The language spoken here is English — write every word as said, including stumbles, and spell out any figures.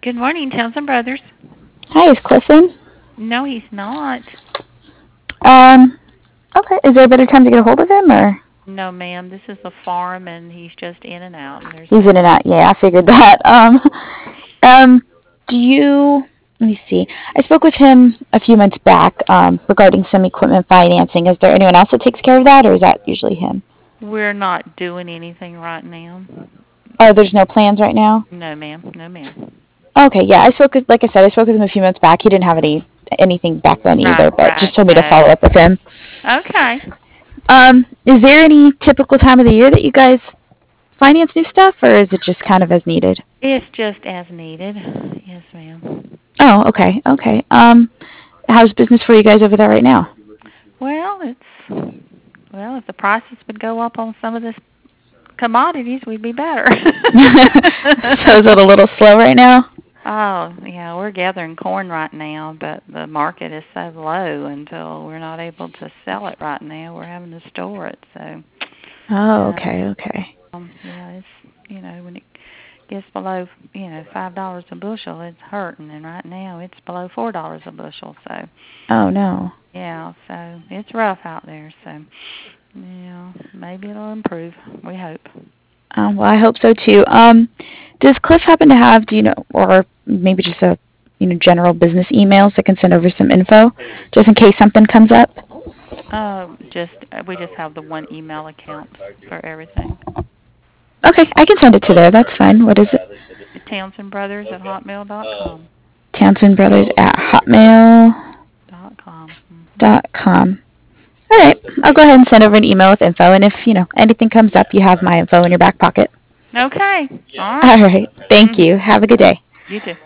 Good morning, Townsend Brothers. Hi, is Cliff in? No, he's not. Um, okay. Is there a better time to get a hold of him, or No, ma'am. This is a farm, and he's just in and out. And there's he's in no. and out? Yeah, I figured that. Um, um, do you? Let me see. I spoke with him a few months back um, regarding some equipment financing. Is there anyone else that takes care of that, or is that usually him? We're not doing anything right now. Oh, there's no plans right now. No, ma'am. No, ma'am. Okay, yeah, I spoke. With, like I said, I spoke with him a few months back. He didn't have any anything back then Right, either, but right. just told me to No. follow up with him. Okay. Um, is there any typical time of the year that you guys finance new stuff, or is it just kind of as needed? It's just as needed. Yes, ma'am. Oh, okay, okay. Um, how's business for you guys over there right now? Well, it's well. If the prices would go up on some of this commodities, we'd be better. So is it a little slow right now? Oh, yeah, we're gathering corn right now, but the market is so low until we're not able to sell it right now. We're having to store it. So, Oh, uh, okay, okay. um, yeah, it's you know when it gets below you know five dollars a bushel, it's hurting, and right now it's below four dollars a bushel. So, Oh no. yeah, so it's rough out there. So, yeah, maybe it'll improve. We hope. Um, well, I hope so too. Um, does Cliff happen to have, do you know, or maybe just a, you know, general business emails that can send over some info, just in case something comes up? Um, just we just have the one email account for everything. Okay, I can send it to there. That's fine. What is it? Townsend Brothers at hotmail dot com. Townsend Brothers at hotmail Dot com. Mhm. dot com. All right, I'll go ahead and send over an email with info, and if you know anything comes up, you have my info in your back pocket. Okay. All All right. right, thank Mhm. you. Have a good day. You too.